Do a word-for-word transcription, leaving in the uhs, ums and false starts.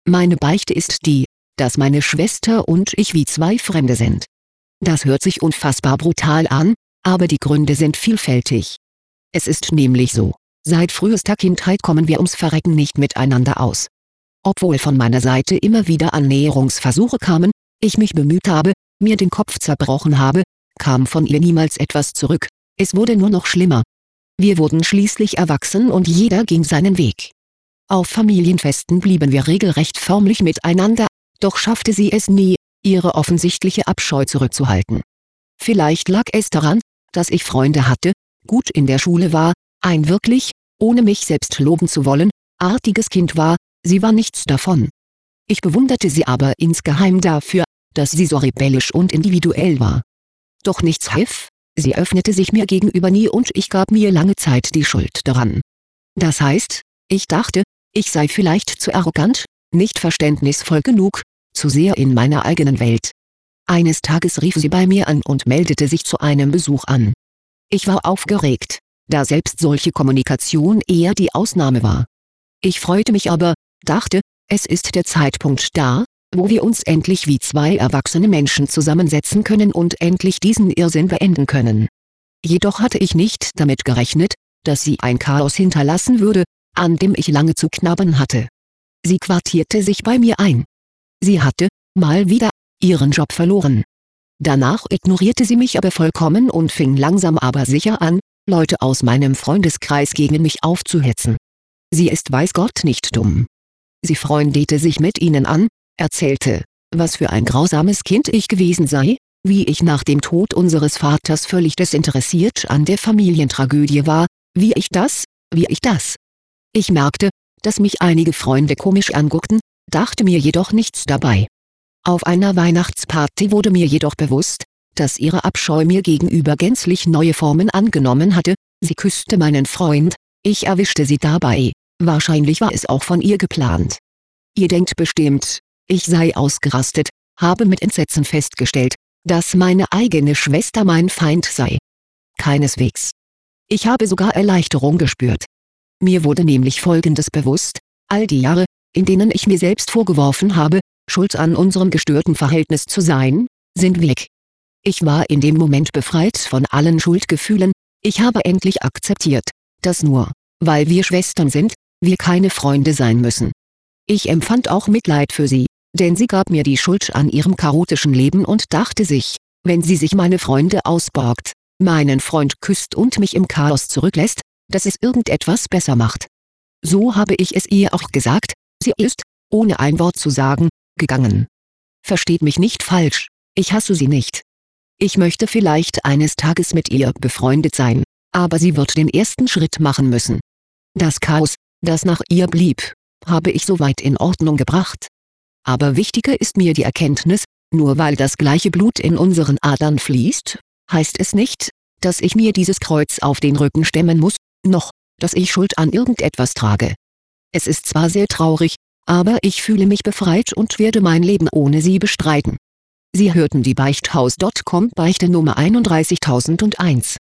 Meine Beichte ist die, dass meine Schwester und ich wie zwei Fremde sind. Das hört sich unfassbar brutal an, aber die Gründe sind vielfältig. Es ist nämlich so, seit frühester Kindheit kommen wir ums Verrecken nicht miteinander aus. Obwohl von meiner Seite immer wieder Annäherungsversuche kamen, ich mich bemüht habe, mir den Kopf zerbrochen habe, kam von ihr niemals etwas zurück, es wurde nur noch schlimmer. Wir wurden schließlich erwachsen und jeder ging seinen Weg. Auf Familienfesten blieben wir regelrecht förmlich miteinander, doch schaffte sie es nie, ihre offensichtliche Abscheu zurückzuhalten. Vielleicht lag es daran, dass ich Freunde hatte, gut in der Schule war, ein wirklich, ohne mich selbst loben zu wollen, artiges Kind war, sie war nichts davon. Ich bewunderte sie aber insgeheim dafür, dass sie so rebellisch und individuell war. Doch nichts half, sie öffnete sich mir gegenüber nie und ich gab mir lange Zeit die Schuld daran. Das heißt, ich dachte, ich sei vielleicht zu arrogant, nicht verständnisvoll genug, zu sehr in meiner eigenen Welt. Eines Tages rief sie bei mir an und meldete sich zu einem Besuch an. Ich war aufgeregt, da selbst solche Kommunikation eher die Ausnahme war. Ich freute mich aber, dachte, es ist der Zeitpunkt da, wo wir uns endlich wie zwei erwachsene Menschen zusammensetzen können und endlich diesen Irrsinn beenden können. Jedoch hatte ich nicht damit gerechnet, dass sie ein Chaos hinterlassen würde, an dem ich lange zu knabbern hatte. Sie quartierte sich bei mir ein. Sie hatte, mal wieder, ihren Job verloren. Danach ignorierte sie mich aber vollkommen und fing langsam aber sicher an, Leute aus meinem Freundeskreis gegen mich aufzuhetzen. Sie ist weiß Gott nicht dumm. Sie freundete sich mit ihnen an, erzählte, was für ein grausames Kind ich gewesen sei, wie ich nach dem Tod unseres Vaters völlig desinteressiert an der Familientragödie war, wie ich das, wie ich das. Ich merkte, dass mich einige Freunde komisch anguckten, dachte mir jedoch nichts dabei. Auf einer Weihnachtsparty wurde mir jedoch bewusst, dass ihre Abscheu mir gegenüber gänzlich neue Formen angenommen hatte, sie küsste meinen Freund, ich erwischte sie dabei, wahrscheinlich war es auch von ihr geplant. Ihr denkt bestimmt, ich sei ausgerastet, habe mit Entsetzen festgestellt, dass meine eigene Schwester mein Feind sei. Keineswegs. Ich habe sogar Erleichterung gespürt. Mir wurde nämlich Folgendes bewusst: All die Jahre, in denen ich mir selbst vorgeworfen habe, schuld an unserem gestörten Verhältnis zu sein, sind weg. Ich war in dem Moment befreit von allen Schuldgefühlen, ich habe endlich akzeptiert, dass nur, weil wir Schwestern sind, wir keine Freunde sein müssen. Ich empfand auch Mitleid für sie, denn sie gab mir die Schuld an ihrem chaotischen Leben und dachte sich, wenn sie sich meine Freunde ausborgt, meinen Freund küsst und mich im Chaos zurücklässt, dass es irgendetwas besser macht. So habe ich es ihr auch gesagt, sie ist, ohne ein Wort zu sagen, gegangen. Versteht mich nicht falsch, ich hasse sie nicht. Ich möchte vielleicht eines Tages mit ihr befreundet sein, aber sie wird den ersten Schritt machen müssen. Das Chaos, das nach ihr blieb, habe ich soweit in Ordnung gebracht. Aber wichtiger ist mir die Erkenntnis, nur weil das gleiche Blut in unseren Adern fließt, heißt es nicht, dass ich mir dieses Kreuz auf den Rücken stemmen muss, noch, dass ich Schuld an irgendetwas trage. Es ist zwar sehr traurig, aber ich fühle mich befreit und werde mein Leben ohne sie bestreiten. Sie hörten die Beichthaus Punkt com Beichte Nummer einunddreißigtausendeins.